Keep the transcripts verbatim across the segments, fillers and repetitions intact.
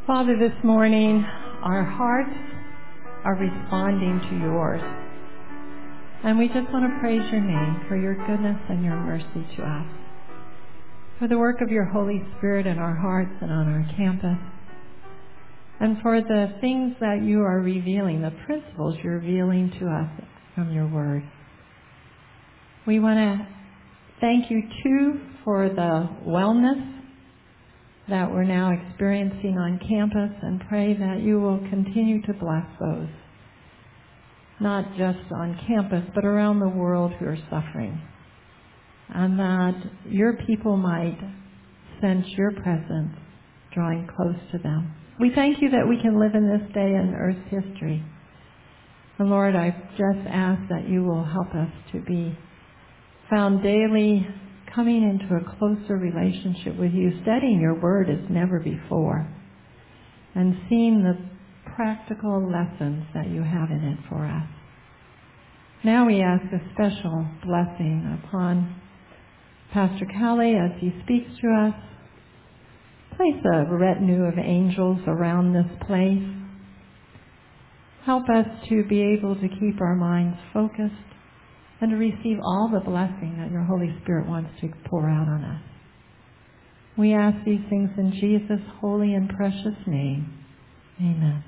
Father, this morning, our hearts are responding to yours. And we just want to praise your name for your goodness and your mercy to us, for the work of your Holy Spirit in our hearts and on our campus, and for the things that you are revealing, the principles you're revealing to us from your word. We want to thank you, too, for the wellness that we're now experiencing on campus, and pray that you will continue to bless those, not just on campus, but around the world who are suffering, and that your people might sense your presence drawing close to them. We thank you that we can live in this day in Earth's history. And Lord, I just ask that you will help us to be found daily coming into a closer relationship with you, studying your word as never before, and seeing the practical lessons that you have in it for us. Now we ask a special blessing upon Pastor Callie as he speaks to us. Place a retinue of angels around this place. Help us to be able to keep our minds focused and to receive all the blessing that your Holy Spirit wants to pour out on us. We ask these things in Jesus' holy and precious name. Amen.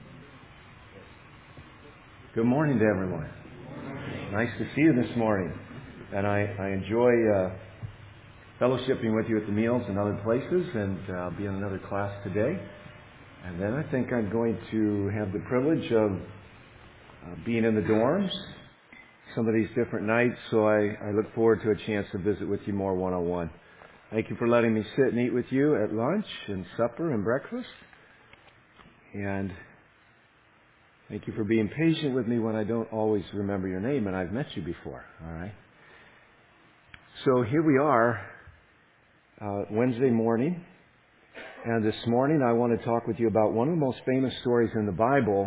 Good morning to everyone. Nice to see you this morning. And I, I enjoy uh, fellowshipping with you at the meals and other places, and uh, I'll be in another class today. And then I think I'm going to have the privilege of uh, being in the dorms some of these different nights, so I, I look forward to a chance to visit with you more one-on-one. Thank you for letting me sit and eat with you at lunch and supper and breakfast. And thank you for being patient with me when I don't always remember your name, and I've met you before, all right? So here we are, uh, Wednesday morning, and this morning I want to talk with you about one of the most famous stories in the Bible.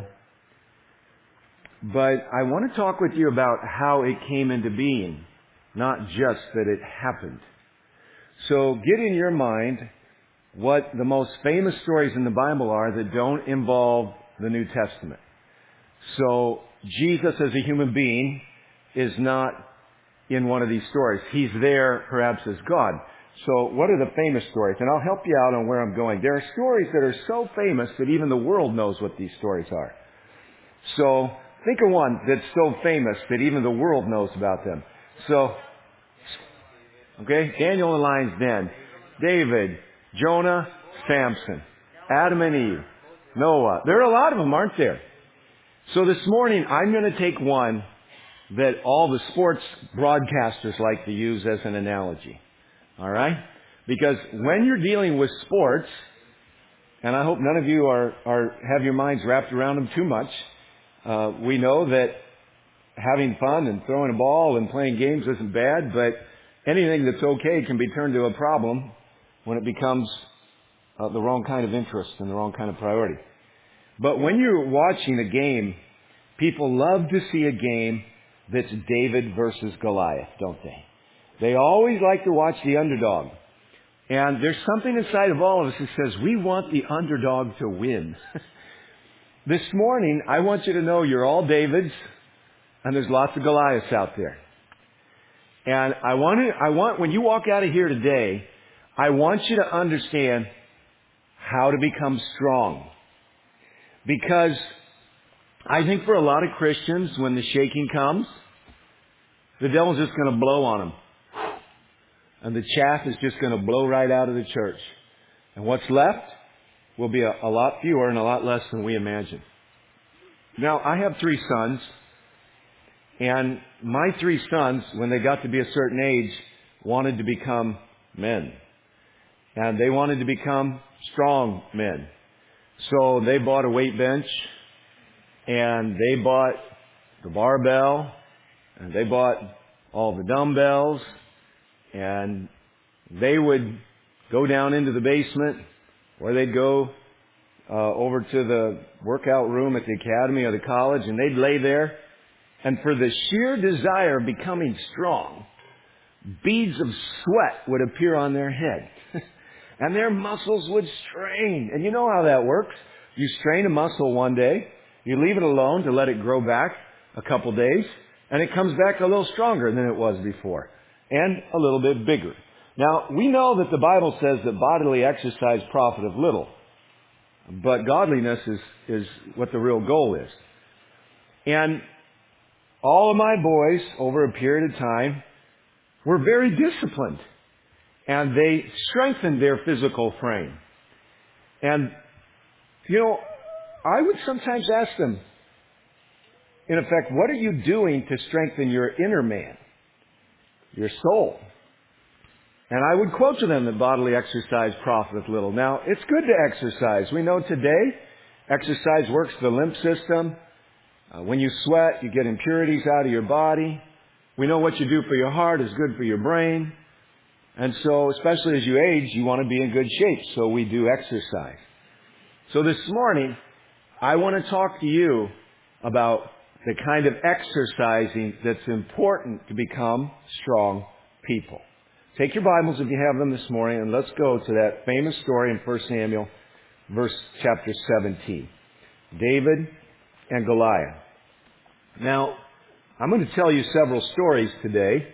But I want to talk with you about how it came into being, not just that it happened. So get in your mind what the most famous stories in the Bible are that don't involve the New Testament. So Jesus as a human being is not in one of these stories. He's there perhaps as God. So what are the famous stories? And I'll help you out on where I'm going. There are stories that are so famous that even the world knows what these stories are. So think of one that's so famous that even the world knows about them. So, okay, Daniel in the lion's den, David, Jonah, Samson, Adam and Eve, Noah. There are a lot of them, aren't there? So this morning, I'm going to take one that all the sports broadcasters like to use as an analogy. All right? Because when you're dealing with sports, and I hope none of you are, are have your minds wrapped around them too much, Uh, we know that having fun and throwing a ball and playing games isn't bad, but anything that's okay can be turned to a problem when it becomes uh, the wrong kind of interest and the wrong kind of priority. But when you're watching a game, people love to see a game that's David versus Goliath, don't they? They always like to watch the underdog. And there's something inside of all of us that says we want the underdog to win. This morning, I want you to know you're all Davids, and there's lots of Goliaths out there. And I want to, I want, when you walk out of here today, I want you to understand how to become strong. Because I think for a lot of Christians, when the shaking comes, the devil's just going to blow on them. And the chaff is just going to blow right out of the church. And what's left will be a, a lot fewer and a lot less than we imagine. Now, I have three sons, and my three sons, when they got to be a certain age, wanted to become men. And they wanted to become strong men. So they bought a weight bench, and they bought the barbell, and they bought all the dumbbells, and they would go down into the basement, or they'd go uh, over to the workout room at the academy or the college, and they'd lay there. And for the sheer desire of becoming strong, beads of sweat would appear on their head. and their muscles would strain. And you know how that works. You strain a muscle one day, you leave it alone to let it grow back a couple days, and it comes back a little stronger than it was before, and a little bit bigger. Now, we know that the Bible says that bodily exercise profiteth little, but godliness is, is what the real goal is. And all of my boys, over a period of time, were very disciplined, and they strengthened their physical frame. And, you know, I would sometimes ask them, in effect, what are you doing to strengthen your inner man, your soul? And I would quote to them that bodily exercise profiteth little. Now, it's good to exercise. We know today exercise works the lymph system. Uh, when you sweat, you get impurities out of your body. We know what you do for your heart is good for your brain. And so, especially as you age, you want to be in good shape. So we do exercise. So this morning, I want to talk to you about the kind of exercising that's important to become strong people. Take your Bibles if you have them this morning, and let's go to that famous story in First Samuel, verse chapter seventeen. David and Goliath. Now, I'm going to tell you several stories today,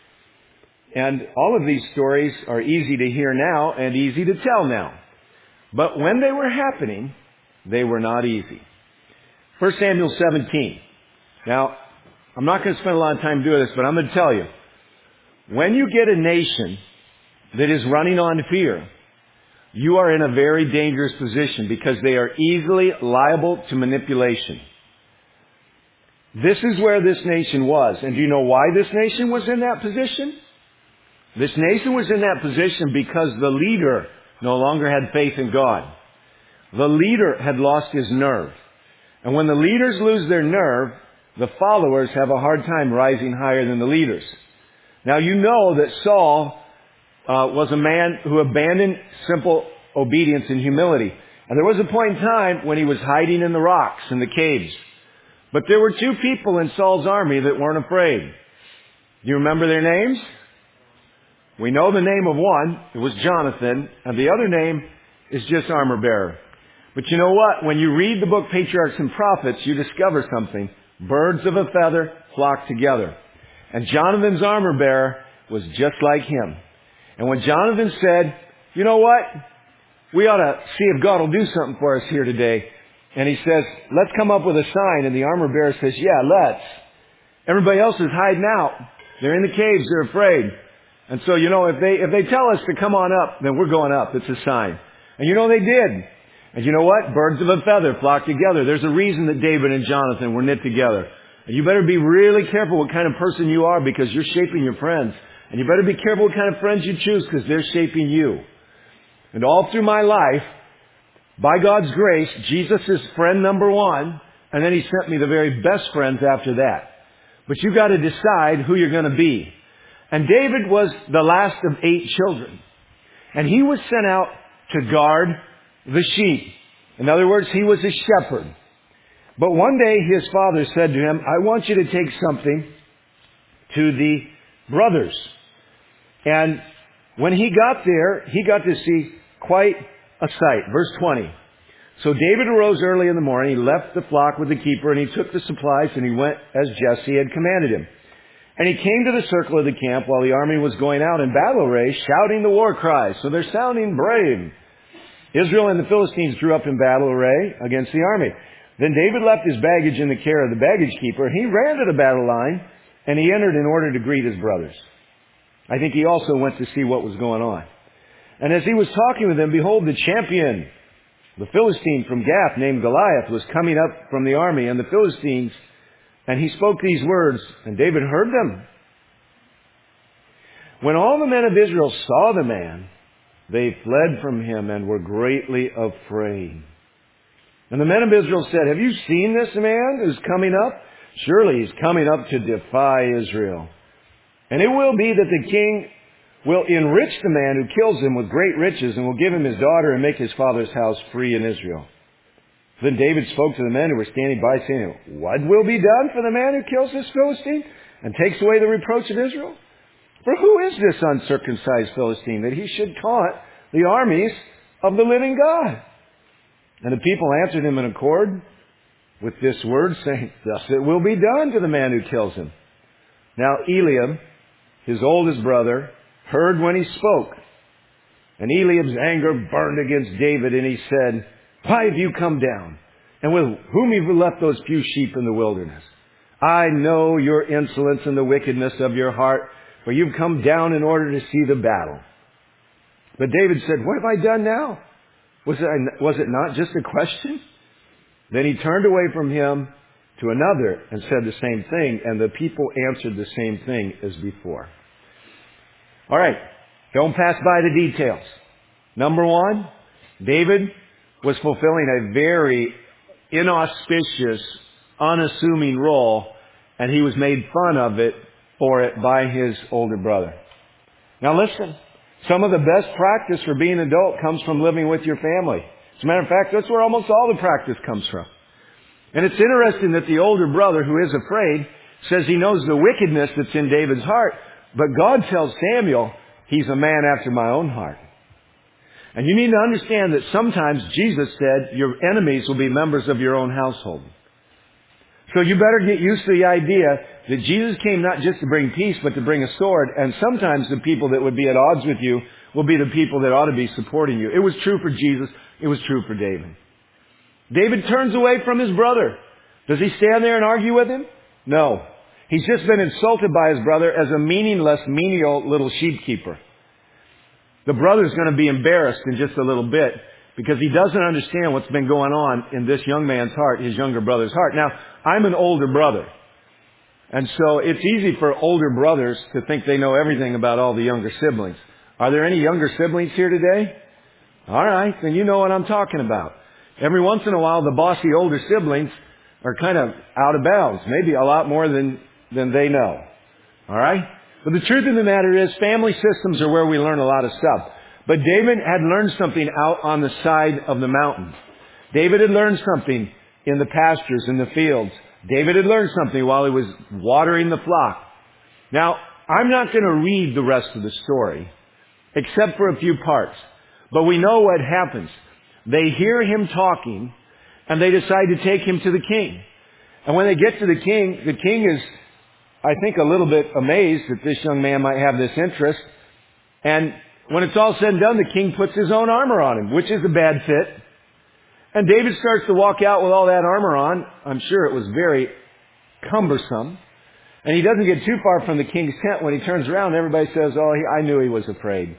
and all of these stories are easy to hear now and easy to tell now. But when they were happening, they were not easy. First Samuel seventeen. Now, I'm not going to spend a lot of time doing this, but I'm going to tell you. When you get a nation that is running on fear, you are in a very dangerous position because they are easily liable to manipulation. This is where this nation was. And do you know why this nation was in that position? This nation was in that position because the leader no longer had faith in God. The leader had lost his nerve. And when the leaders lose their nerve, the followers have a hard time rising higher than the leaders. Now, you know that Saul uh, was a man who abandoned simple obedience and humility. And there was a point in time when he was hiding in the rocks, in the caves. But there were two people in Saul's army that weren't afraid. Do you remember their names? We know the name of one. It was Jonathan. And the other name is just armor bearer. But you know what? When you read the book Patriarchs and Prophets, you discover something. Birds of a feather flock together. And Jonathan's armor bearer was just like him. And when Jonathan said, you know what? We ought to see if God will do something for us here today. And he says, let's come up with a sign. And the armor bearer says, yeah, let's. Everybody else is hiding out. They're in the caves. They're afraid. And so, you know, if they, if they tell us to come on up, then we're going up. It's a sign. And you know, they did. And you know what? Birds of a feather flock together. There's a reason that David and Jonathan were knit together. And you better be really careful what kind of person you are because you're shaping your friends. And you better be careful what kind of friends you choose because they're shaping you. And all through my life, by God's grace, Jesus is friend number one. And then He sent me the very best friends after that. But you've got to decide who you're going to be. And David was the last of eight children. And he was sent out to guard the sheep. In other words, he was a shepherd. But one day his father said to him, I want you to take something to the brothers. And when he got there, he got to see quite a sight. Verse twenty. So David arose early in the morning, he left the flock with the keeper, and he took the supplies, and he went as Jesse had commanded him. And he came to the circle of the camp while the army was going out in battle array, shouting the war cries. So they're sounding brave. Israel and the Philistines drew up in battle array against the army. Then David left his baggage in the care of the baggage keeper. He ran to the battle line, and he entered in order to greet his brothers. I think he also went to see what was going on. And as he was talking with them, behold, the champion, the Philistine from Gath, named Goliath, was coming up from the army, and the Philistines, and he spoke these words, and David heard them. When all the men of Israel saw the man, they fled from him and were greatly afraid. And the men of Israel said, have you seen this man who's coming up? Surely he's coming up to defy Israel. And it will be that the king will enrich the man who kills him with great riches and will give him his daughter and make his father's house free in Israel. Then David spoke to the men who were standing by, saying, what will be done for the man who kills this Philistine and takes away the reproach of Israel? For who is this uncircumcised Philistine that he should taunt the armies of the living God. And the people answered him in accord with this word, saying, thus it will be done to the man who kills him. Now Eliab, his oldest brother, heard when he spoke. And Eliab's anger burned against David, and he said, why have you come down? And with whom have you left those few sheep in the wilderness? I know your insolence and the wickedness of your heart, for you've come down in order to see the battle. But David said, what have I done now? Was it, was it not just a question? Then he turned away from him to another and said the same thing, and the people answered the same thing as before. All right, don't pass by the details. Number one, David was fulfilling a very inauspicious, unassuming role, and he was made fun of it for it by his older brother. Now listen, some of the best practice for being an adult comes from living with your family. As a matter of fact, that's where almost all the practice comes from. And it's interesting that the older brother, who is afraid, says he knows the wickedness that's in David's heart, but God tells Samuel, he's a man after my own heart. And you need to understand that sometimes Jesus said your enemies will be members of your own household. So you better get used to the idea that Jesus came not just to bring peace, but to bring a sword. And sometimes the people that would be at odds with you will be the people that ought to be supporting you. It was true for Jesus. It was true for David. David turns away from his brother. Does he stand there and argue with him? No. He's just been insulted by his brother as a meaningless, menial little sheep keeper. The brother's going to be embarrassed in just a little bit because he doesn't understand what's been going on in this young man's heart, his younger brother's heart. Now, I'm an older brother. And so it's easy for older brothers to think they know everything about all the younger siblings. Are there any younger siblings here today? All right, then you know what I'm talking about. Every once in a while, the bossy older siblings are kind of out of bounds. Maybe a lot more than, than they know. All right? But the truth of the matter is, family systems are where we learn a lot of stuff. But David had learned something out on the side of the mountain. David had learned something in the pastures, in the fields. David had learned something while he was watering the flock. Now, I'm not going to read the rest of the story, except for a few parts. But we know what happens. They hear him talking, and they decide to take him to the king. And when they get to the king, the king is, I think, a little bit amazed that this young man might have this interest. And when it's all said and done, the king puts his own armor on him, which is a bad fit. And David starts to walk out with all that armor on. I'm sure it was very cumbersome. And he doesn't get too far from the king's tent. When he turns around, everybody says, oh, he, I knew he was afraid.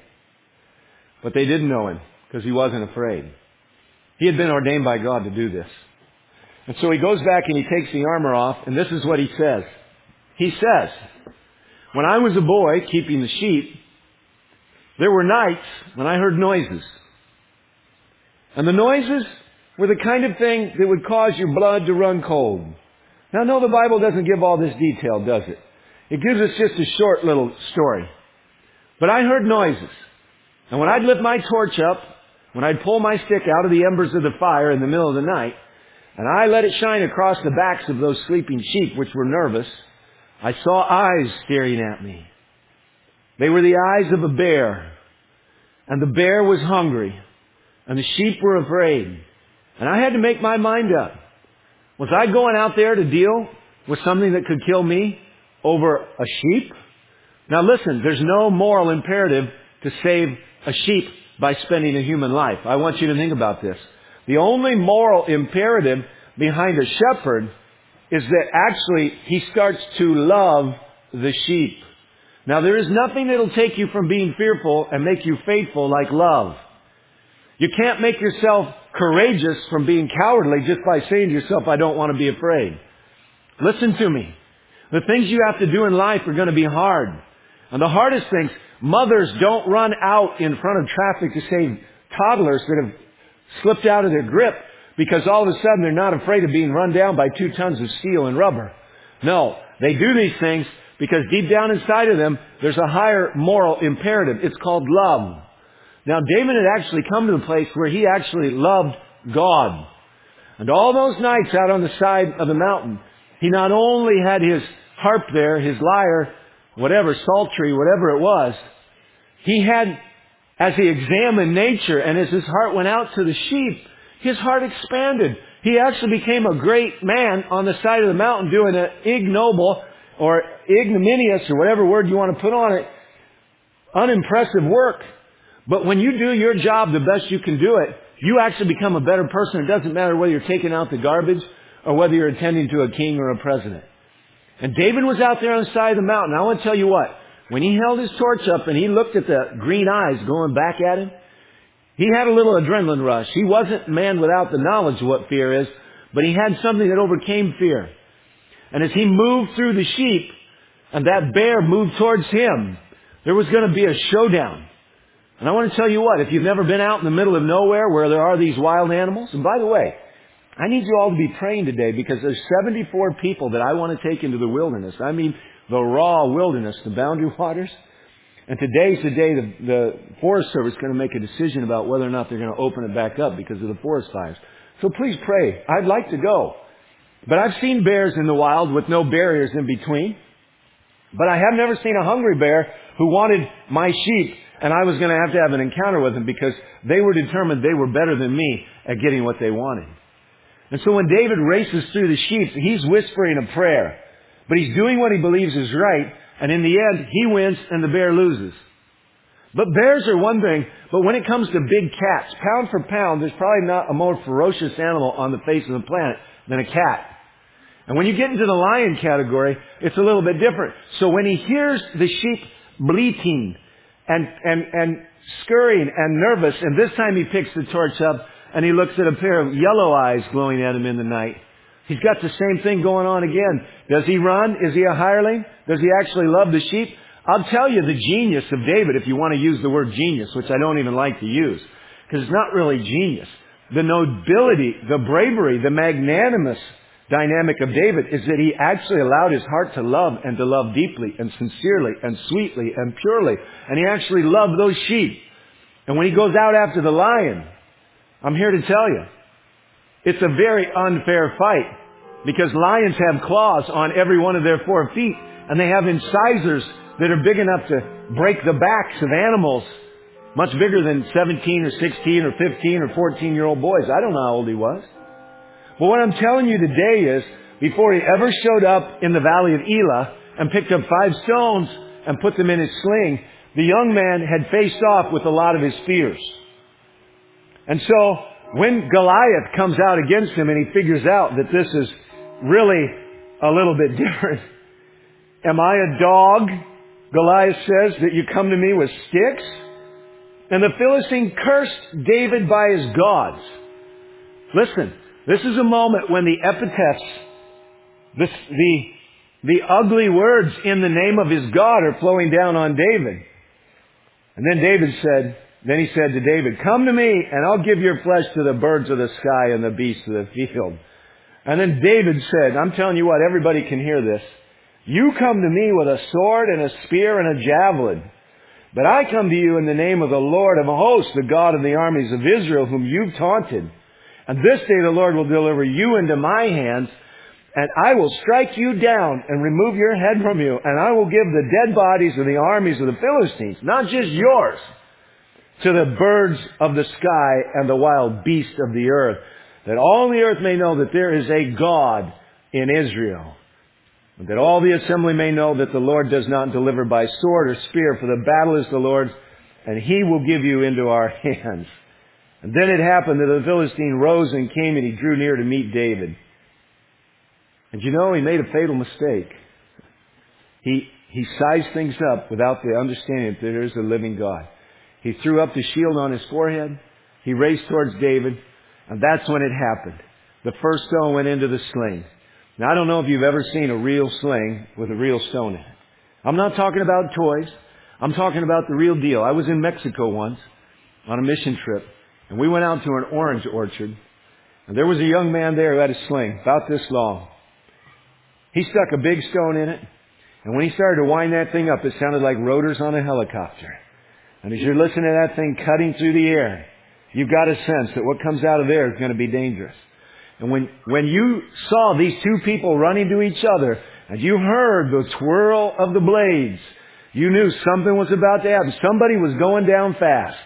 But they didn't know him because he wasn't afraid. He had been ordained by God to do this. And so he goes back and he takes the armor off, and this is what he says. He says, when I was a boy keeping the sheep, there were nights when I heard noises. And the noises were the kind of thing that would cause your blood to run cold. Now, no, the Bible doesn't give all this detail, does it? It gives us just a short little story. But I heard noises. And when I'd lift my torch up, when I'd pull my stick out of the embers of the fire in the middle of the night, and I let it shine across the backs of those sleeping sheep, which were nervous, I saw eyes staring at me. They were the eyes of a bear. And the bear was hungry. And the sheep were afraid. And I had to make my mind up. Was I going out there to deal with something that could kill me over a sheep? Now listen, there's no moral imperative to save a sheep by spending a human life. I want you to think about this. The only moral imperative behind a shepherd is that actually he starts to love the sheep. Now there is nothing that'll take you from being fearful and make you faithful like love. You can't make yourself courageous from being cowardly just by saying to yourself, I don't want to be afraid. Listen to me. The things you have to do in life are going to be hard. And the hardest things, mothers don't run out in front of traffic to save toddlers that have slipped out of their grip because all of a sudden they're not afraid of being run down by two tons of steel and rubber. No, they do these things because deep down inside of them, there's a higher moral imperative. It's called love. Now, David had actually come to the place where he actually loved God. And all those nights out on the side of the mountain, he not only had his harp there, his lyre, whatever, psaltery, whatever it was, he had as he examined nature and as his heart went out to the sheep, his heart expanded. He actually became a great man on the side of the mountain doing an ignoble or ignominious or whatever word you want to put on it, unimpressive work. But when you do your job the best you can do it, you actually become a better person. It doesn't matter whether you're taking out the garbage or whether you're attending to a king or a president. And David was out there on the side of the mountain. I want to tell you what, when he held his torch up and he looked at the green eyes going back at him, he had a little adrenaline rush. He wasn't a man without the knowledge of what fear is, but he had something that overcame fear. And as he moved through the sheep and that bear moved towards him, there was going to be a showdown. And I want to tell you what, if you've never been out in the middle of nowhere where there are these wild animals, and by the way, I need you all to be praying today because there's seventy-four people that I want to take into the wilderness. I mean the raw wilderness, the boundary waters. And today's the day the, the Forest Service is going to make a decision about whether or not they're going to open it back up because of the forest fires. So please pray. I'd like to go. But I've seen bears in the wild with no barriers in between. But I have never seen a hungry bear who wanted my sheep and I was going to have to have an encounter with them because they were determined they were better than me at getting what they wanted. And so when David races through the sheep, he's whispering a prayer. But he's doing what he believes is right. And in the end, he wins and the bear loses. But bears are one thing. But when it comes to big cats, pound for pound, there's probably not a more ferocious animal on the face of the planet than a cat. And when you get into the lion category, it's a little bit different. So when he hears the sheep bleating and, and, and scurrying and nervous, and this time he picks the torch up and he looks at a pair of yellow eyes glowing at him in the night. He's got the same thing going on again. Does he run? Is he a hireling? Does he actually love the sheep? I'll tell you the genius of David, if you want to use the word genius, which I don't even like to use, because it's not really genius. The nobility, the bravery, the magnanimous dynamic of David is that he actually allowed his heart to love and to love deeply and sincerely and sweetly and purely. And he actually loved those sheep. And when he goes out after the lion, I'm here to tell you, it's a very unfair fight because lions have claws on every one of their four feet and they have incisors that are big enough to break the backs of animals much bigger than seventeen or sixteen or fifteen or fourteen year old boys. I don't know how old he was. But what I'm telling you today is before he ever showed up in the valley of Elah and picked up five stones and put them in his sling, the young man had faced off with a lot of his fears. And so when Goliath comes out against him and he figures out that this is really a little bit different. Am I a dog, Goliath says, that you come to me with sticks? And the Philistine cursed David by his gods. Listen, this is a moment when the epithets, this, the, the ugly words in the name of his God are flowing down on David. And then David said, Then he said to David, come to me and I'll give your flesh to the birds of the sky and the beasts of the field. And then David said, I'm telling you what, everybody can hear this. You come to me with a sword and a spear and a javelin. But I come to you in the name of the Lord of hosts, the God of the armies of Israel, whom you've taunted. And this day the Lord will deliver you into my hands, and I will strike you down and remove your head from you. And I will give the dead bodies of the armies of the Philistines, not just yours, to the birds of the sky and the wild beasts of the earth, that all the earth may know that there is a God in Israel, and that all the assembly may know that the Lord does not deliver by sword or spear, for the battle is the Lord's, and He will give you into our hands. And then it happened that the Philistine rose and came, and he drew near to meet David. And you know, he made a fatal mistake. He, he sized things up without the understanding that there is a living God. He threw up the shield on his forehead. He raced towards David. And that's when it happened. The first stone went into the sling. Now, I don't know if you've ever seen a real sling with a real stone in it. I'm not talking about toys. I'm talking about the real deal. I was in Mexico once on a mission trip. And we went out to an orange orchard. And there was a young man there who had a sling about this long. He stuck a big stone in it. And when he started to wind that thing up, it sounded like rotors on a helicopter. And as you're listening to that thing cutting through the air, you've got a sense that what comes out of there is going to be dangerous. And when, when you saw these two people running to each other, and you heard the twirl of the blades, you knew something was about to happen. Somebody was going down fast.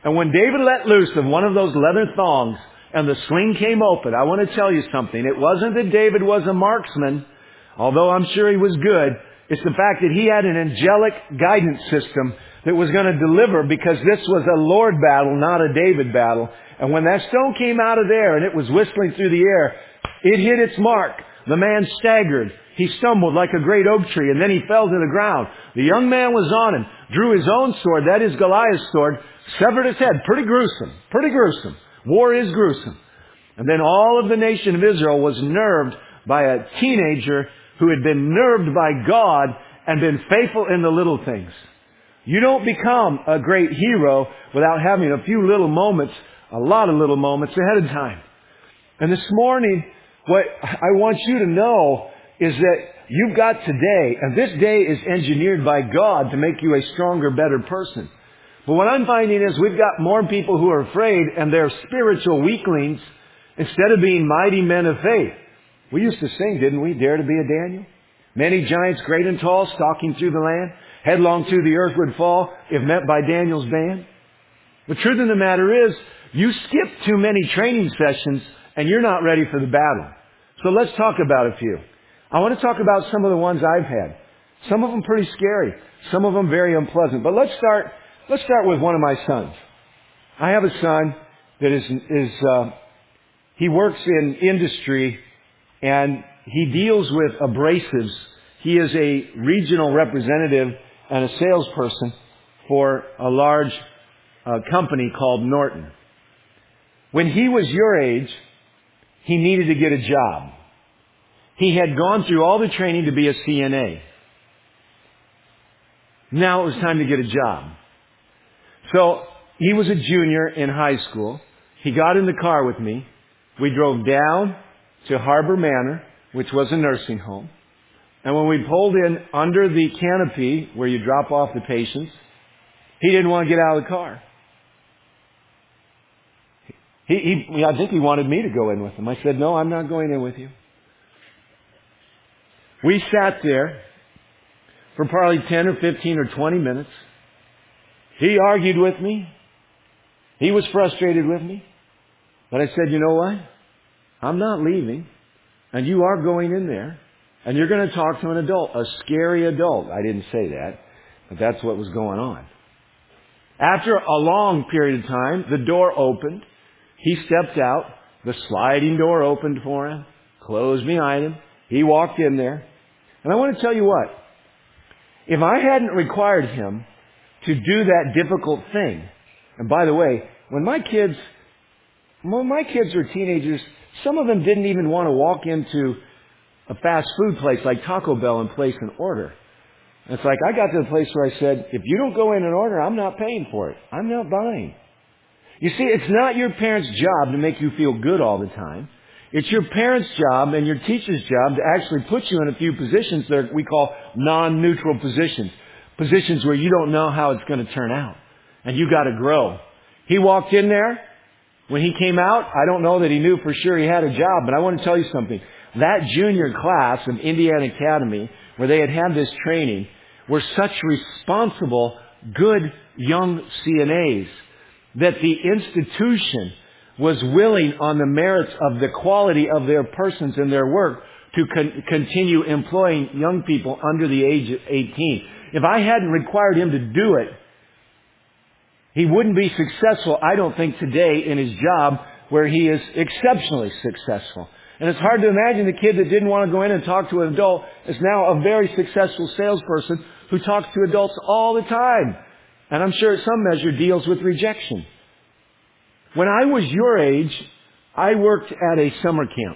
And when David let loose of one of those leather thongs and the sling came open, I want to tell you something. It wasn't that David was a marksman, although I'm sure he was good. It's the fact that he had an angelic guidance system that was going to deliver, because this was a Lord battle, not a David battle. And when that stone came out of there and it was whistling through the air, it hit its mark. The man staggered. He stumbled like a great oak tree, and then he fell to the ground. The young man was on him, drew his own sword, that is Goliath's sword, severed his head. Pretty gruesome. Pretty gruesome. War is gruesome. And then all of the nation of Israel was nerved by a teenager who had been nerved by God and been faithful in the little things. You don't become a great hero without having a few little moments, a lot of little moments ahead of time. And this morning, what I want you to know is that you've got today, and this day is engineered by God to make you a stronger, better person. But what I'm finding is we've got more people who are afraid, and they're spiritual weaklings instead of being mighty men of faith. We used to sing, didn't we? Dare to be a Daniel. Many giants, great and tall, stalking through the land. Headlong to the earth would fall if met by Daniel's band. The truth of the matter is, you skip too many training sessions and you're not ready for the battle. So let's talk about a few. I want to talk about some of the ones I've had. Some of them pretty scary. Some of them very unpleasant. But let's start, let's start with one of my sons. I have a son that is, is, uh, he works in industry and he deals with abrasives. He is a regional representative and a salesperson for a large uh, company called Norton. When he was your age, he needed to get a job. He had gone through all the training to be a C N A. Now it was time to get a job. So he was a junior in high school. He got in the car with me. We drove down to Harbor Manor, which was a nursing home. And when we pulled in under the canopy where you drop off the patients, he didn't want to get out of the car. He, he, I think he wanted me to go in with him. I said, no, I'm not going in with you. We sat there for probably ten or fifteen or twenty minutes. He argued with me. He was frustrated with me. But I said, you know what? I'm not leaving. And you are going in there. And you're going to talk to an adult, a scary adult. I didn't say that, but that's what was going on. After a long period of time, the door opened. He stepped out. The sliding door opened for him, closed behind him. He walked in there. And I want to tell you what. If I hadn't required him to do that difficult thing, and by the way, when my kids, when my kids were teenagers, some of them didn't even want to walk into a fast food place like Taco Bell and place an order. And it's like I got to the place where I said, if you don't go in and order, I'm not paying for it. I'm not buying. You see, it's not your parents' job to make you feel good all the time. It's your parents' job and your teacher's job to actually put you in a few positions that we call non-neutral positions. Positions where you don't know how it's going to turn out. And you got to grow. He walked in there. When he came out, I don't know that he knew for sure he had a job, but I want to tell you something. That junior class of Indiana Academy, where they had had this training, were such responsible, good young C N As that the institution was willing, on the merits of the quality of their persons and their work, to con- continue employing young people under the age of eighteen. If I hadn't required him to do it, he wouldn't be successful, I don't think, today in his job where he is exceptionally successful. And it's hard to imagine the kid that didn't want to go in and talk to an adult is now a very successful salesperson who talks to adults all the time. And I'm sure at some measure deals with rejection. When I was your age, I worked at a summer camp.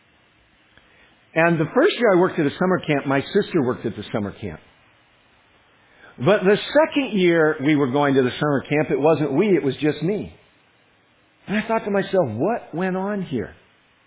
And the first year I worked at a summer camp, my sister worked at the summer camp. But the second year we were going to the summer camp, it wasn't we, it was just me. And I thought to myself, what went on here?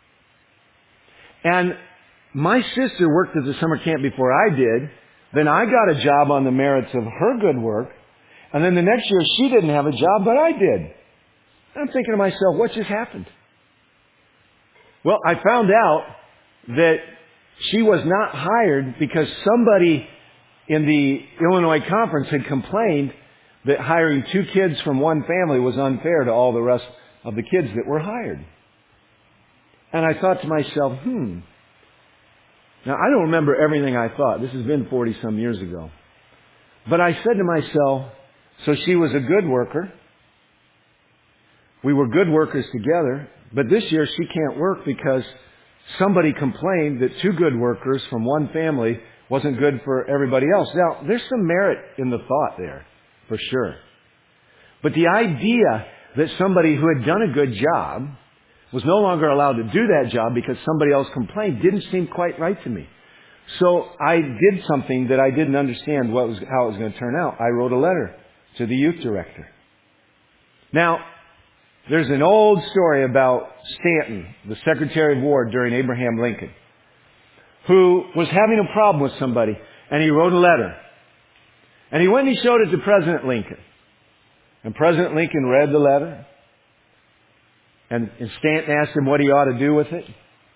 And my sister worked at the summer camp before I did. Then I got a job on the merits of her good work. And then the next year she didn't have a job, but I did. And I'm thinking to myself, what just happened? Well, I found out that she was not hired because somebody in the Illinois conference had complained that hiring two kids from one family was unfair to all the rest of the kids that were hired. And I thought to myself, hmm. Now, I don't remember everything I thought. This has been forty-some years ago. But I said to myself, so she was a good worker. We were good workers together. But this year she can't work because somebody complained that two good workers from one family wasn't good for everybody else. Now, there's some merit in the thought there, for sure. But the idea that somebody who had done a good job was no longer allowed to do that job because somebody else complained didn't seem quite right to me. So I did something that I didn't understand what was, how it was going to turn out. I wrote a letter to the youth director. Now, there's an old story about Stanton, the Secretary of War during Abraham Lincoln, who was having a problem with somebody, and he wrote a letter. And he went and he showed it to President Lincoln. And President Lincoln read the letter. And, and Stanton asked him what he ought to do with it.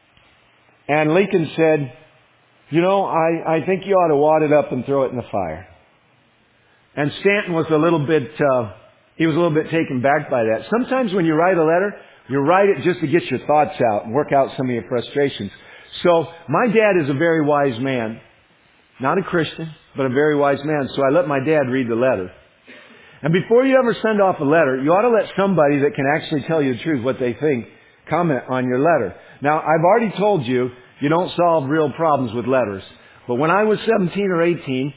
And Lincoln said, you know, I, I think you ought to wad it up and throw it in the fire. And Stanton was a little bit, uh, he was a little bit taken back by that. Sometimes when you write a letter, you write it just to get your thoughts out and work out some of your frustrations. So my dad is a very wise man. Not a Christian, but a very wise man. So I let my dad read the letter. And before you ever send off a letter, you ought to let somebody that can actually tell you the truth, what they think, comment on your letter. Now, I've already told you, you don't solve real problems with letters. But when I was seventeen or eighteen,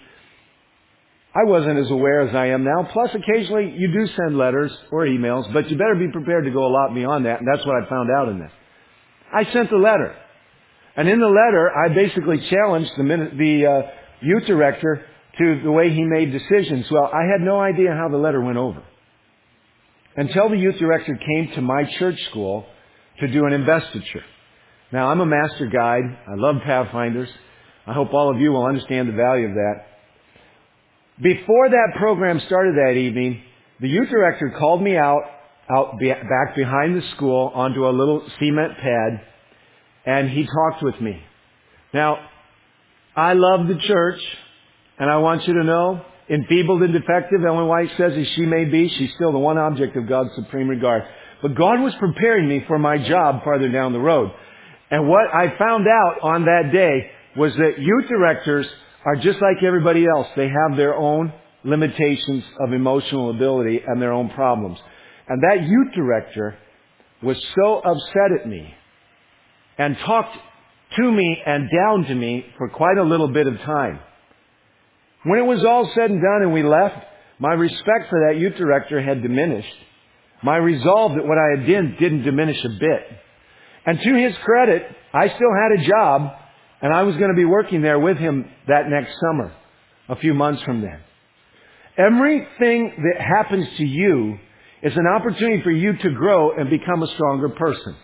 I wasn't as aware as I am now. Plus, occasionally, you do send letters or emails, but you better be prepared to go a lot beyond that, and that's what I found out in this. I sent the letter. And in the letter, I basically challenged the, the uh, youth director to the way he made decisions. Well, I had no idea how the letter went over until the youth director came to my church school to do an investiture. Now, I'm a master guide. I love Pathfinders. I hope all of you will understand the value of that. Before that program started that evening, the youth director called me out, out back behind the school onto a little cement pad, and he talked with me. Now, I love the church. And I want you to know, enfeebled and defective, Ellen White says, as she may be, she's still the one object of God's supreme regard. But God was preparing me for my job farther down the road. And what I found out on that day was that youth directors are just like everybody else. They have their own limitations of emotional ability and their own problems. And that youth director was so upset at me and talked to me and down to me for quite a little bit of time. When it was all said and done and we left, my respect for that youth director had diminished. My resolve that what I had done didn't diminish a bit. And to his credit, I still had a job, and I was going to be working there with him that next summer, a few months from then. Everything that happens to you is an opportunity for you to grow and become a stronger person.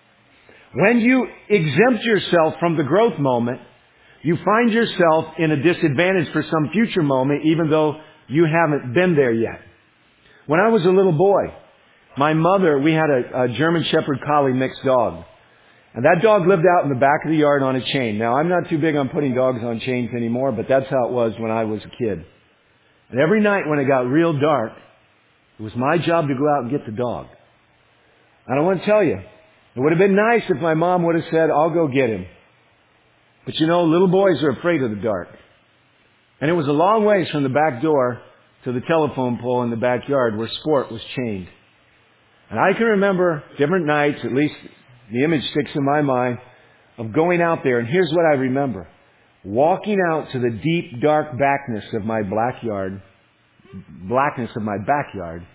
When you exempt yourself from the growth moment, you find yourself in a disadvantage for some future moment, even though you haven't been there yet. When I was a little boy, my mother, we had a, a German Shepherd Collie mixed dog. And that dog lived out in the back of the yard on a chain. Now, I'm not too big on putting dogs on chains anymore, but that's how it was when I was a kid. And every night when it got real dark, it was my job to go out and get the dog. And I want to tell you, it would have been nice if my mom would have said, I'll go get him. But you know, little boys are afraid of the dark. And it was a long ways from the back door to the telephone pole in the backyard where Sport was chained. And I can remember different nights, at least the image sticks in my mind, of going out there. And here's what I remember. Walking out to the deep, dark backness of my backyard, blackness of my backyard,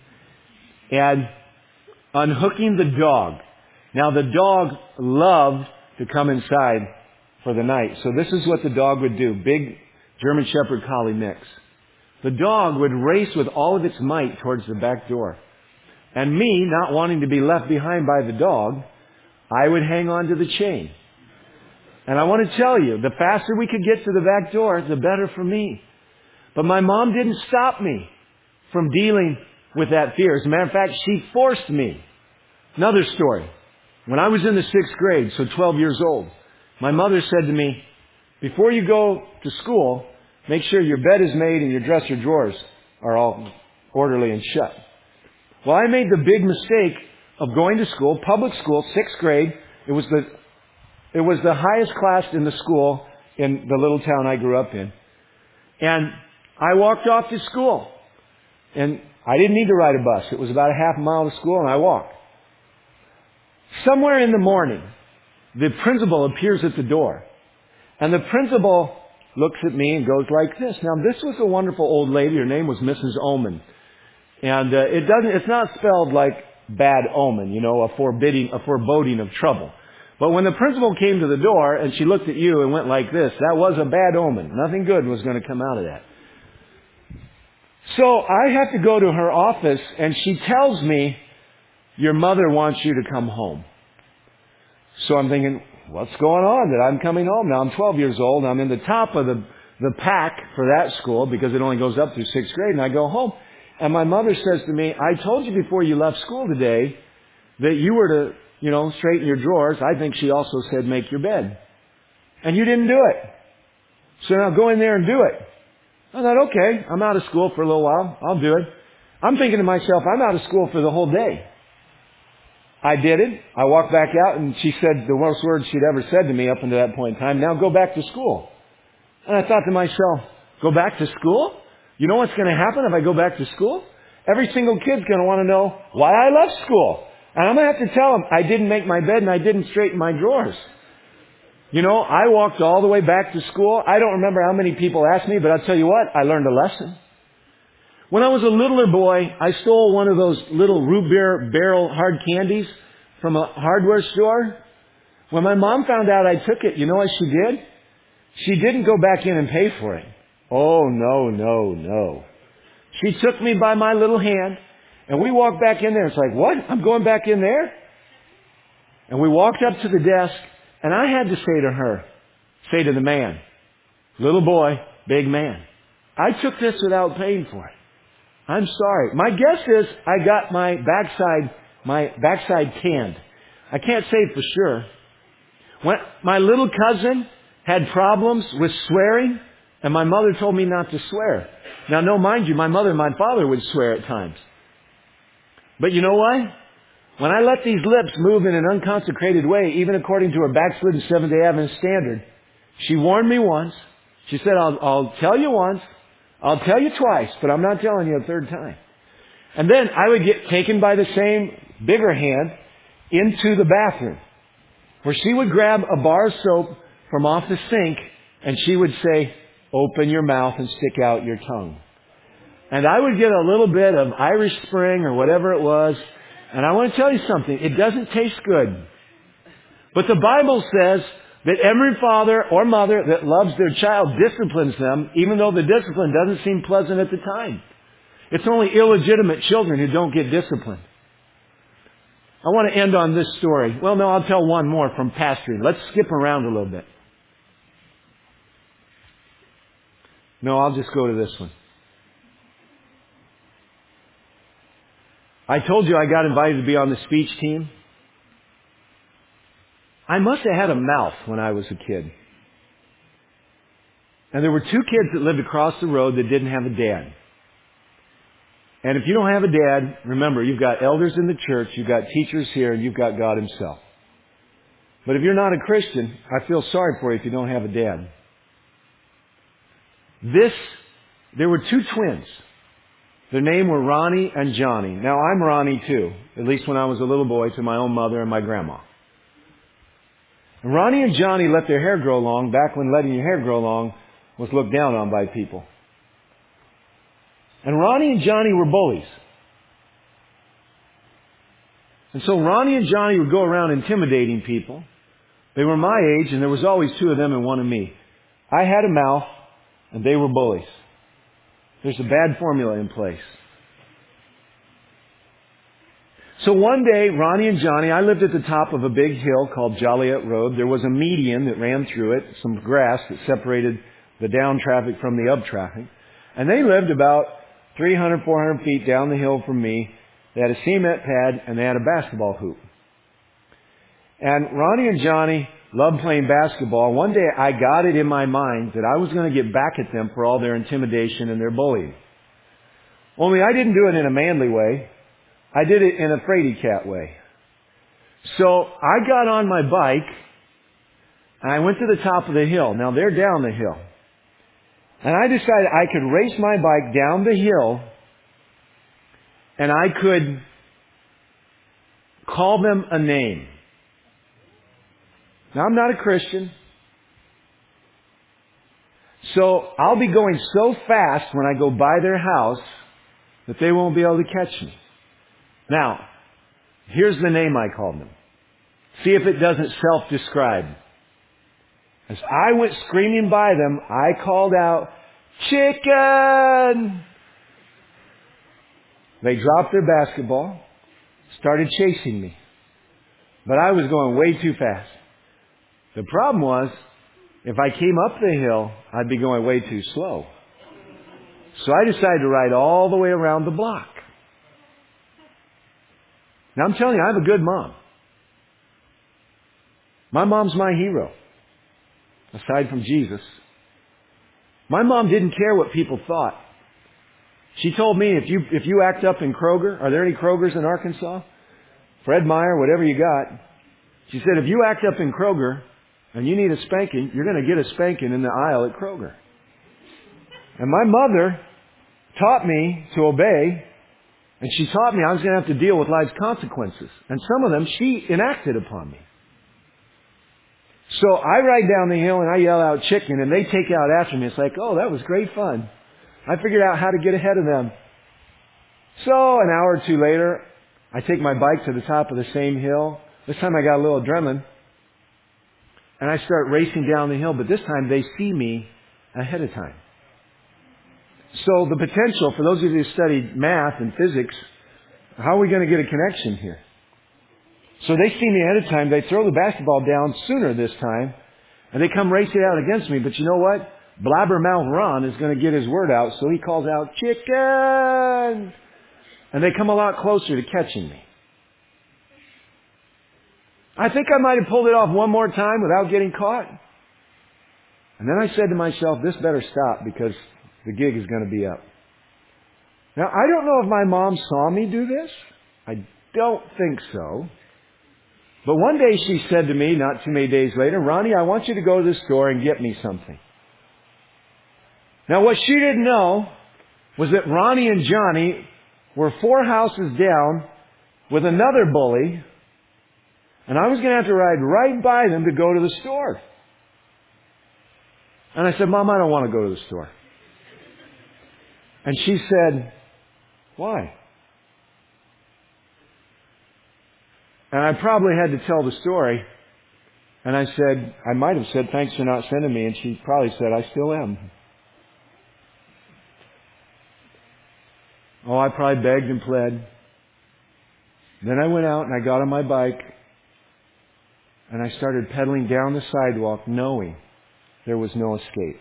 and unhooking the dog. Now, the dog loved to come inside for the night. So this is what the dog would do. Big German Shepherd Collie mix. The dog would race with all of its might towards the back door. And me, not wanting to be left behind by the dog, I would hang on to the chain. And I want to tell you, the faster we could get to the back door, the better for me. But my mom didn't stop me from dealing with that fear. As a matter of fact, she forced me. Another story. When I was in the sixth grade, so twelve years old, my mother said to me, before you go to school, make sure your bed is made and your dresser drawers are all orderly and shut. Well, I made the big mistake of going to school, public school, sixth grade. It was the, it was the highest class in the school in the little town I grew up in. And I walked off to school. And I didn't need to ride a bus. It was about a half mile to school, and I walked. Somewhere in the morning, the principal appears at the door. And the principal looks at me and goes like this. Now, this was a wonderful old lady. Her name was Missus Omen. And uh, it doesn't, it's not spelled like bad omen, you know, a forbidding, a foreboding of trouble. But when the principal came to the door and she looked at you and went like this, that was a bad omen. Nothing good was going to come out of that. So I have to go to her office, and she tells me, your mother wants you to come home. So I'm thinking, what's going on that I'm coming home? Now I'm twelve years old. I'm in the top of the, the pack for that school because it only goes up through sixth grade, and I go home. And my mother says to me, I told you before you left school today that you were to, you know, straighten your drawers. I think she also said make your bed. And you didn't do it. So now go in there and do it. I thought, okay, I'm out of school for a little while. I'll do it. I'm thinking to myself, I'm out of school for the whole day. I did it. I walked back out, and she said the worst words she'd ever said to me up until that point in time, now go back to school. And I thought to myself, go back to school? You know what's going to happen if I go back to school? Every single kid's going to want to know why I left school. And I'm going to have to tell them I didn't make my bed and I didn't straighten my drawers. You know, I walked all the way back to school. I don't remember how many people asked me, but I'll tell you what, I learned a lesson. When I was a littler boy, I stole one of those little root beer barrel hard candies from a hardware store. When my mom found out I took it, you know what she did? She didn't go back in and pay for it. Oh, no, no, no. She took me by my little hand, and we walked back in there. It's like, what? I'm going back in there? And we walked up to the desk, and I had to say to her, say to the man, little boy, big man, I took this without paying for it. I'm sorry. My guess is I got my backside, my backside tanned. I can't say for sure. When my little cousin had problems with swearing, and my mother told me not to swear. Now, no, mind you, my mother and my father would swear at times. But you know what? When I let these lips move in an unconsecrated way, even according to her backslidden Seventh-day Adventist standard, she warned me once. She said, I'll, I'll tell you once. I'll tell you twice, but I'm not telling you a third time. And then I would get taken by the same bigger hand into the bathroom, where she would grab a bar of soap from off the sink, and she would say, open your mouth and stick out your tongue. And I would get a little bit of Irish Spring or whatever it was. And I want to tell you something. It doesn't taste good. But the Bible says that every father or mother that loves their child disciplines them, even though the discipline doesn't seem pleasant at the time. It's only illegitimate children who don't get disciplined. I want to end on this story. Well, no, I'll tell one more from pastoring. Let's skip around a little bit. No, I'll just go to this one. I told you I got invited to be on the speech team. I must have had a mouth when I was a kid. And there were two kids that lived across the road that didn't have a dad. And if you don't have a dad, remember, you've got elders in the church, you've got teachers here, and you've got God Himself. But if you're not a Christian, I feel sorry for you if you don't have a dad. This, there were two twins. Their name were Ronnie and Johnny. Now, I'm Ronnie too, at least when I was a little boy, to my own mother and my grandma. And Ronnie and Johnny let their hair grow long back when letting your hair grow long was looked down on by people. And Ronnie and Johnny were bullies. And so Ronnie and Johnny would go around intimidating people. They were my age, and there was always two of them and one of me. I had a mouth, and they were bullies. There's a bad formula in place. So one day, Ronnie and Johnny, I lived at the top of a big hill called Joliet Road. There was a median that ran through it, some grass that separated the down traffic from the up traffic. And they lived about three hundred, four hundred feet down the hill from me. They had a cement pad and they had a basketball hoop. And Ronnie and Johnny loved playing basketball. One day I got it in my mind that I was going to get back at them for all their intimidation and their bullying. Only I didn't do it in a manly way. I did it in a fraidy cat way. So I got on my bike and I went to the top of the hill. Now they're down the hill. And I decided I could race my bike down the hill and I could call them a name. Now I'm not a Christian. So I'll be going so fast when I go by their house that they won't be able to catch me. Now, here's the name I called them. See if it doesn't self-describe. As I went screaming by them, I called out, "Chicken!" They dropped their basketball, started chasing me. But I was going way too fast. The problem was, if I came up the hill, I'd be going way too slow. So I decided to ride all the way around the block. Now I'm telling you, I have a good mom. My mom's my hero. Aside from Jesus. My mom didn't care what people thought. She told me, if you, if you act up in Kroger, are there any Krogers in Arkansas? Fred Meyer, whatever you got. She said, if you act up in Kroger and you need a spanking, you're going to get a spanking in the aisle at Kroger. And my mother taught me to obey, and she taught me I was going to have to deal with life's consequences. And some of them she enacted upon me. So I ride down the hill and I yell out chicken and they take out after me. It's like, oh, that was great fun. I figured out how to get ahead of them. So an hour or two later, I take my bike to the top of the same hill. This time I got a little adrenaline. And I start racing down the hill, but this time they see me ahead of time. So the potential, for those of you who studied math and physics, how are we going to get a connection here? So they see me ahead of time. They throw the basketball down sooner this time. And they come racing out against me. But you know what? Blabbermouth Ron is going to get his word out. So he calls out, "Chicken!" And they come a lot closer to catching me. I think I might have pulled it off one more time without getting caught. And then I said to myself, this better stop because the gig is going to be up. Now, I don't know if my mom saw me do this. I don't think so. But one day she said to me, not too many days later, "Ronnie, I want you to go to the store and get me something." Now, what she didn't know was that Ronnie and Johnny were four houses down with another bully, and I was going to have to ride right by them to go to the store. And I said, "Mom, I don't want to go to the store." And she said, "Why?" And I probably had to tell the story. And I said, I might have said, "Thanks for not sending me." And she probably said, "I still am." Oh, I probably begged and pled. Then I went out and I got on my bike and I started pedaling down the sidewalk knowing there was no escape.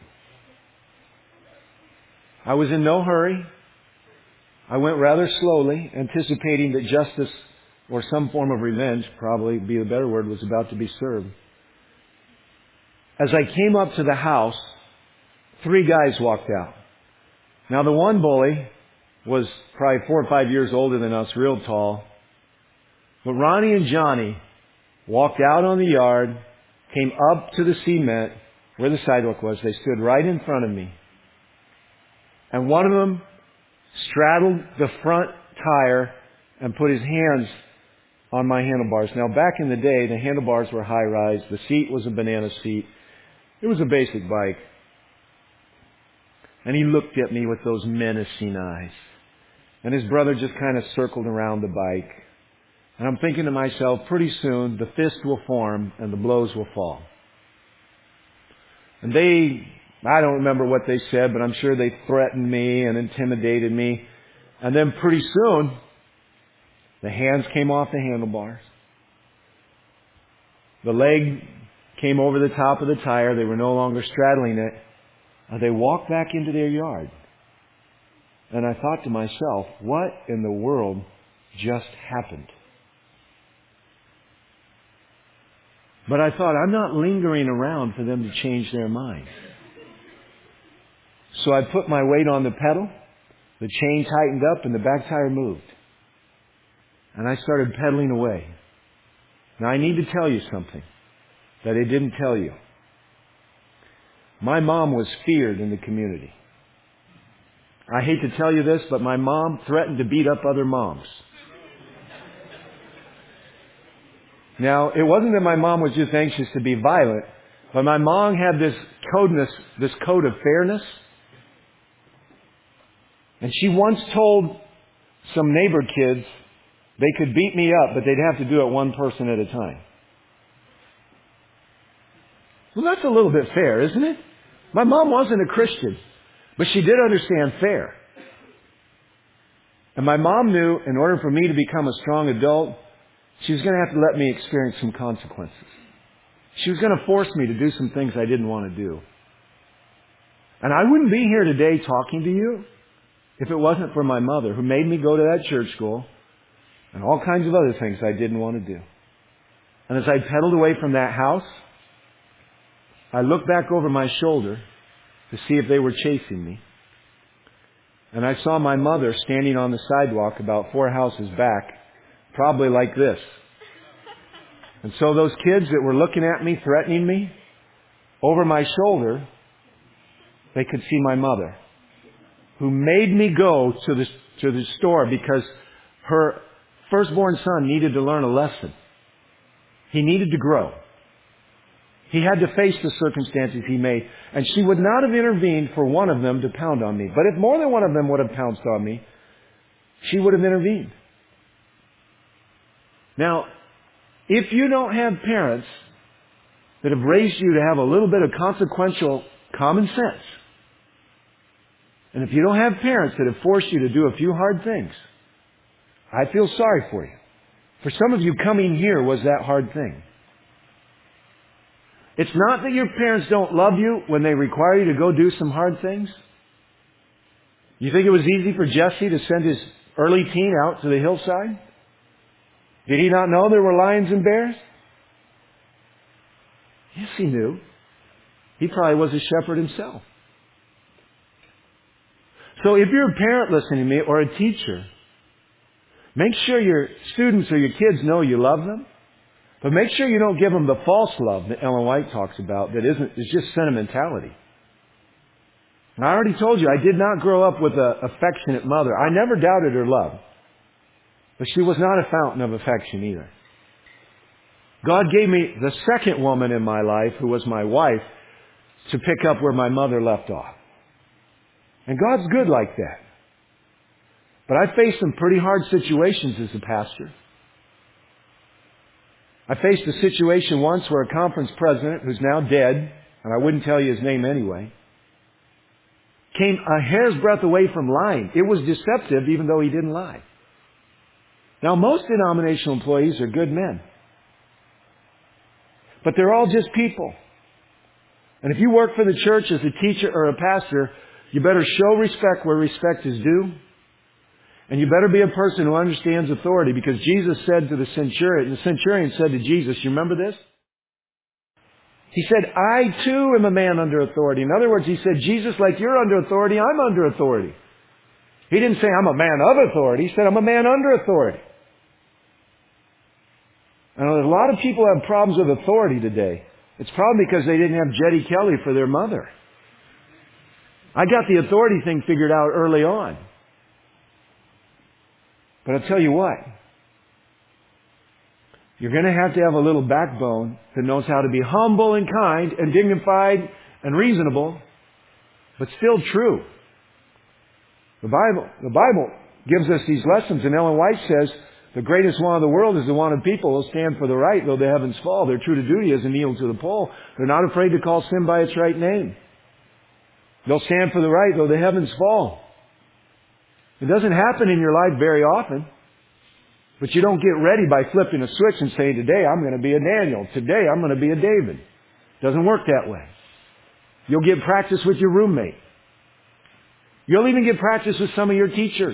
I was in no hurry. I went rather slowly, anticipating that justice or some form of revenge, probably be the better word, was about to be served. As I came up to the house, three guys walked out. Now the one bully was probably four or five years older than us, real tall. But Ronnie and Johnny walked out on the yard, came up to the cement where the sidewalk was. They stood right in front of me. And one of them straddled the front tire and put his hands on my handlebars. Now, back in the day, the handlebars were high-rise. The seat was a banana seat. It was a basic bike. And he looked at me with those menacing eyes. And his brother just kind of circled around the bike. And I'm thinking to myself, pretty soon the fist will form and the blows will fall. And they, I don't remember what they said, but I'm sure they threatened me and intimidated me. And then pretty soon, the hands came off the handlebars. The leg came over the top of the tire. They were no longer straddling it. And they walked back into their yard. And I thought to myself, what in the world just happened? But I thought, I'm not lingering around for them to change their mind. So I put my weight on the pedal. The chain tightened up and the back tire moved. And I started pedaling away. Now I need to tell you something that I didn't tell you. My mom was feared in the community. I hate to tell you this, but my mom threatened to beat up other moms. Now, it wasn't that my mom was just anxious to be violent, but my mom had this codeness, this code of fairness. And she once told some neighbor kids they could beat me up, but they'd have to do it one person at a time. Well, that's a little bit fair, isn't it? My mom wasn't a Christian, but she did understand fair. And my mom knew in order for me to become a strong adult, she was going to have to let me experience some consequences. She was going to force me to do some things I didn't want to do. And I wouldn't be here today talking to you if it wasn't for my mother, who made me go to that church school and all kinds of other things I didn't want to do. And as I pedaled away from that house, I looked back over my shoulder to see if they were chasing me. And I saw my mother standing on the sidewalk about four houses back, probably like this. And so those kids that were looking at me, threatening me, over my shoulder, they could see my mother, who made me go to the, to the store because her firstborn son needed to learn a lesson. He needed to grow. He had to face the circumstances he made. And she would not have intervened for one of them to pound on me. But if more than one of them would have pounced on me, she would have intervened. Now, if you don't have parents that have raised you to have a little bit of consequential common sense, and if you don't have parents that have forced you to do a few hard things, I feel sorry for you. For some of you, coming here was that hard thing. It's not that your parents don't love you when they require you to go do some hard things. You think it was easy for Jesse to send his early teen out to the hillside? Did he not know there were lions and bears? Yes, he knew. He probably was a shepherd himself. So if you're a parent listening to me or a teacher, make sure your students or your kids know you love them. But make sure you don't give them the false love that Ellen White talks about that isn't, is just sentimentality. And I already told you, I did not grow up with an affectionate mother. I never doubted her love. But she was not a fountain of affection either. God gave me the second woman in my life, who was my wife, to pick up where my mother left off. And God's good like that. But I faced some pretty hard situations as a pastor. I faced a situation once where a conference president, who's now dead, and I wouldn't tell you his name anyway, came a hair's breadth away from lying. It was deceptive even though he didn't lie. Now, most denominational employees are good men. But they're all just people. And if you work for the church as a teacher or a pastor, you better show respect where respect is due. And you better be a person who understands authority, because Jesus said to the centurion, the centurion said to Jesus, you remember this? He said, I too am a man under authority. In other words, he said, Jesus, like you're under authority, I'm under authority. He didn't say I'm a man of authority. He said I'm a man under authority. And a lot of people have problems with authority today. It's probably because they didn't have Jetty Kelly for their mother. I got the authority thing figured out early on. But I'll tell you what, you're going to have to have a little backbone that knows how to be humble and kind and dignified and reasonable, but still true. The Bible, the Bible gives us these lessons, and Ellen White says, the greatest one of the world is the one of people who stand for the right, though the heavens fall. They're true to duty as a kneel to the pole. They're not afraid to call sin by its right name. They'll stand for the right, though the heavens fall. It doesn't happen in your life very often. But you don't get ready by flipping a switch and saying, today I'm going to be a Daniel. Today I'm going to be a David. It doesn't work that way. You'll get practice with your roommate. You'll even get practice with some of your teachers.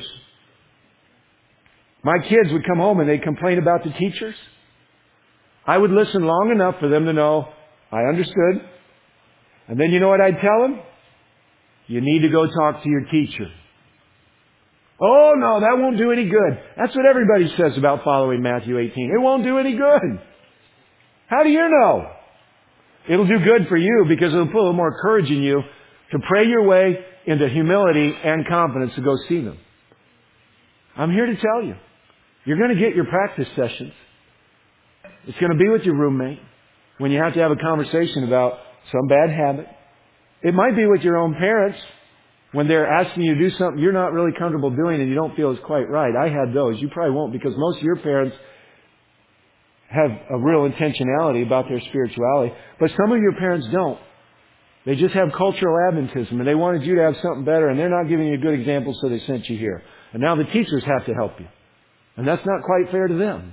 My kids would come home and they'd complain about the teachers. I would listen long enough for them to know I understood. And then you know what I'd tell them? You need to go talk to your teacher. Oh, no, that won't do any good. That's what everybody says about following Matthew eighteen. It won't do any good. How do you know? It'll do good for you because it'll put a little more courage in you to pray your way into humility and confidence to go see them. I'm here to tell you, you're going to get your practice sessions. It's going to be with your roommate when you have to have a conversation about some bad habit. It might be with your own parents when they're asking you to do something you're not really comfortable doing and you don't feel is quite right. I had those. You probably won't because most of your parents have a real intentionality about their spirituality. But some of your parents don't. They just have cultural Adventism and they wanted you to have something better and they're not giving you a good example, so they sent you here. And now the teachers have to help you. And that's not quite fair to them.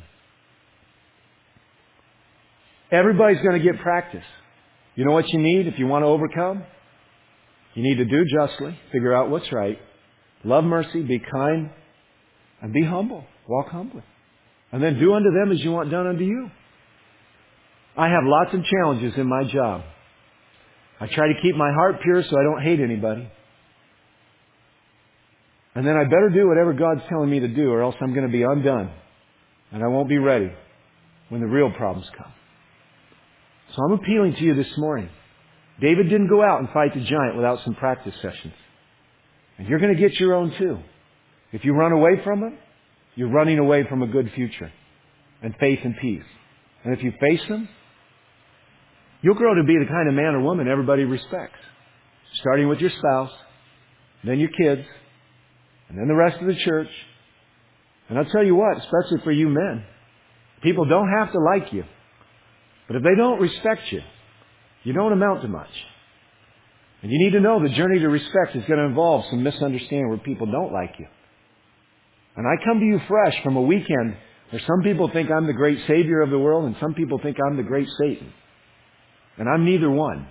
Everybody's going to get practice. You know what you need if you want to overcome? You need to do justly, figure out what's right, love mercy, be kind, and be humble. Walk humbly. And then do unto them as you want done unto you. I have lots of challenges in my job. I try to keep my heart pure so I don't hate anybody. And then I better do whatever God's telling me to do or else I'm going to be undone. And I won't be ready when the real problems come. So I'm appealing to you this morning. David didn't go out and fight the giant without some practice sessions. And you're going to get your own too. If you run away from them, you're running away from a good future and faith and peace. And if you face them, you'll grow to be the kind of man or woman everybody respects. Starting with your spouse, then your kids, and then the rest of the church. And I'll tell you what, especially for you men, people don't have to like you. But if they don't respect you, you don't amount to much. And you need to know the journey to respect is going to involve some misunderstanding where people don't like you. And I come to you fresh from a weekend where some people think I'm the great Savior of the world and some people think I'm the great Satan. And I'm neither one.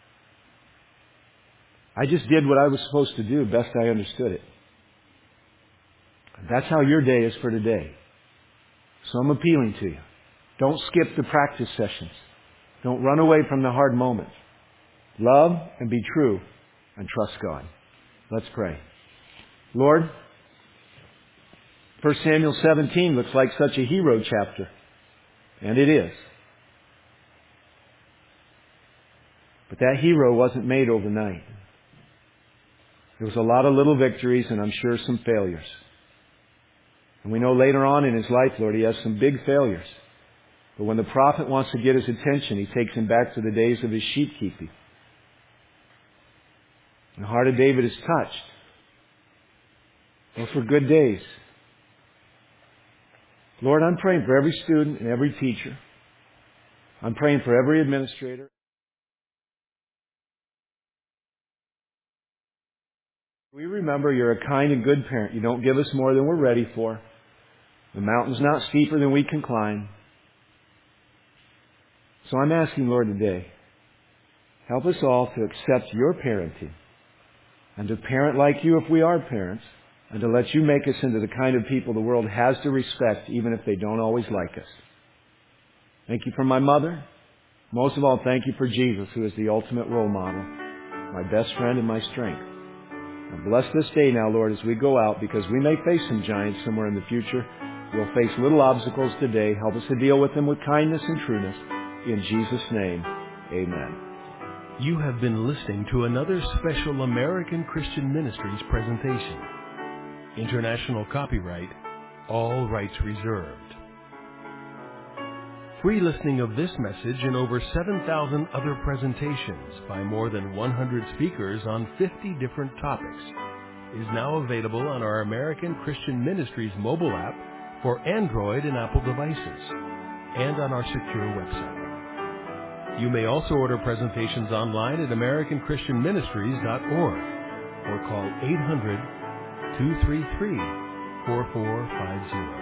I just did what I was supposed to do best I understood it. And that's how your day is for today. So I'm appealing to you. Don't skip the practice sessions. Don't run away from the hard moments. Love and be true and trust God. Let's pray. Lord, First Samuel seventeen looks like such a hero chapter. And it is. But that hero wasn't made overnight. There was a lot of little victories and I'm sure some failures. And we know later on in his life, Lord, he has some big failures. But when the prophet wants to get his attention, he takes him back to the days of his sheep keeping. And the heart of David is touched. Those were good days. Lord, I'm praying for every student and every teacher. I'm praying for every administrator. We remember you're a kind and good parent. You don't give us more than we're ready for. The mountain's not steeper than we can climb. So I'm asking, Lord, today, help us all to accept your parenting and to parent like you if we are parents and to let you make us into the kind of people the world has to respect even if they don't always like us. Thank you for my mother. Most of all, thank you for Jesus, who is the ultimate role model, my best friend and my strength. And bless this day now, Lord, as we go out, because we may face some giants somewhere in the future. We'll face little obstacles today. Help us to deal with them with kindness and trueness. In Jesus' name, amen. You have been listening to another special American Christian Ministries presentation. International copyright, all rights reserved. Free listening of this message and over seven thousand other presentations by more than one hundred speakers on fifty different topics is now available on our American Christian Ministries mobile app for Android and Apple devices and on our secure website. You may also order presentations online at american christian ministries dot org or call eight hundred, two three three, four four five zero.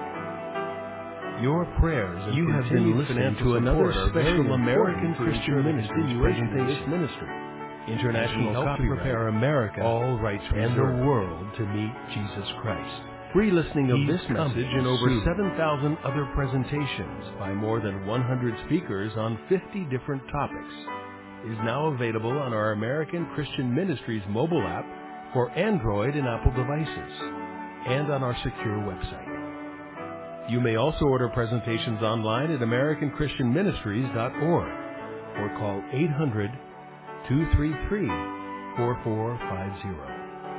Your prayers and you have been listening to another special American Christian Ministries presentation. Ministry. International help to prepare America, all rights and the world to meet Jesus Christ. Free listening of this message and over seven thousand other presentations by more than one hundred speakers on fifty different topics is now available on our American Christian Ministries mobile app for Android and Apple devices and on our secure website. You may also order presentations online at american christian ministries dot org or call eight hundred, two three three, four four five zero.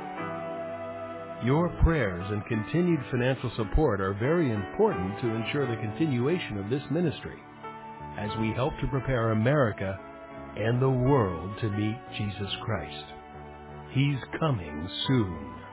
Your prayers and continued financial support are very important to ensure the continuation of this ministry as we help to prepare America and the world to meet Jesus Christ. He's coming soon.